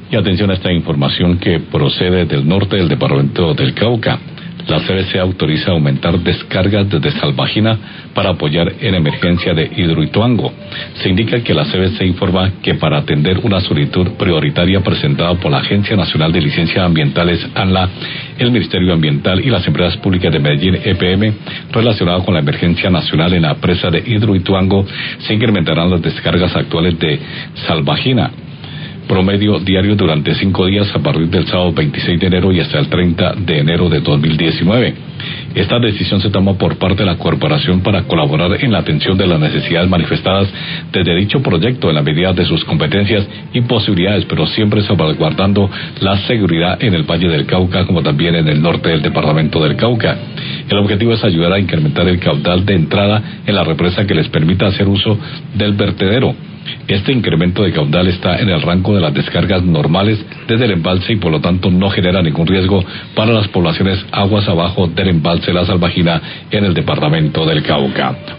Y atención a esta información que procede del norte del departamento del Cauca. La CBC autoriza aumentar descargas desde Salvajina para apoyar en emergencia de Hidroituango. Se indica que la CBC informa que para atender una solicitud prioritaria presentada por la Agencia Nacional de Licencias Ambientales, ANLA, el Ministerio Ambiental y las Empresas Públicas de Medellín, EPM, relacionado con la emergencia nacional en la presa de Hidroituango, se incrementarán las descargas actuales de Salvajina. Promedio diario durante 5 días a partir del sábado 26 de enero y hasta el 30 de enero de 2019. Esta decisión se toma por parte de la corporación para colaborar en la atención de las necesidades manifestadas desde dicho proyecto en la medida de sus competencias y posibilidades, pero siempre salvaguardando la seguridad en el Valle del Cauca como también en el norte del departamento del Cauca. El objetivo es ayudar a incrementar el caudal de entrada en la represa que les permita hacer uso del vertedero. Este incremento de caudal está en el rango de las descargas normales desde el embalse y por lo tanto no genera ningún riesgo para las poblaciones aguas abajo del embalse La Salvajina en el departamento del Cauca.